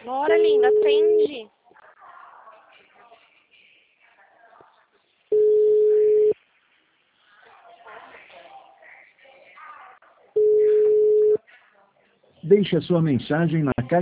Bora, linda, atende. Deixe a sua mensagem na caixa